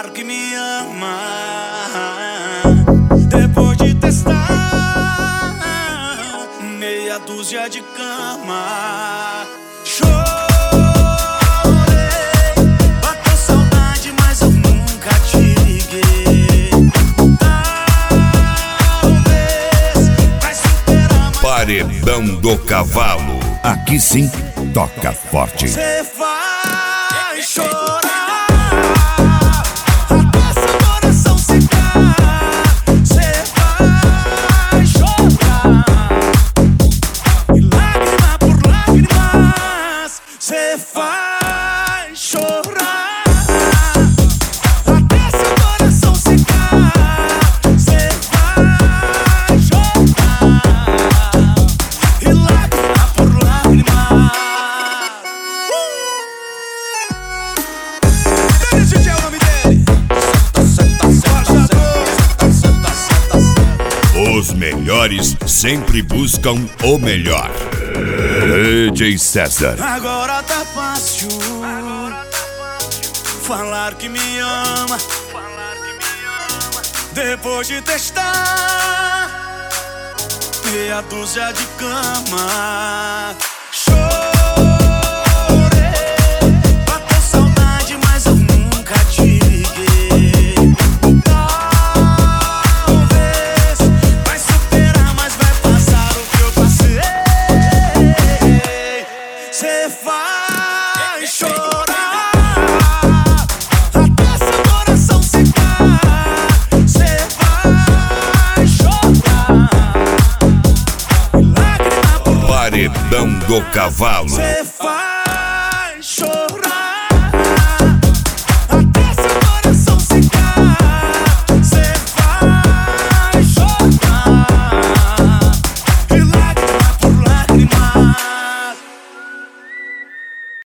Falaram que me ama depois de testar meia dúzia de cama. Chorei, bateu saudade, mas eu nunca te liguei. Talvez vai superar, mas Paredão do Cavalo. Aqui sim, toca forte. cê vai chorar. Cê vai chorar até seu coração secar. Cê vai chorar e lágrima por lágrima. Esse é o nome dele. Os melhores sempre buscam o melhor. DJ César. Agora tá fácil falar que me ama depois de testar meia dúzia de cama. Chorei, bateu saudade, mas eu nunca te liguei. Talvez vai superar, mas vai passar o que eu passei. Cê vai chorar até seu coração secar. Cê vai chorar e lágrima por Paredão do Cavalo. Cê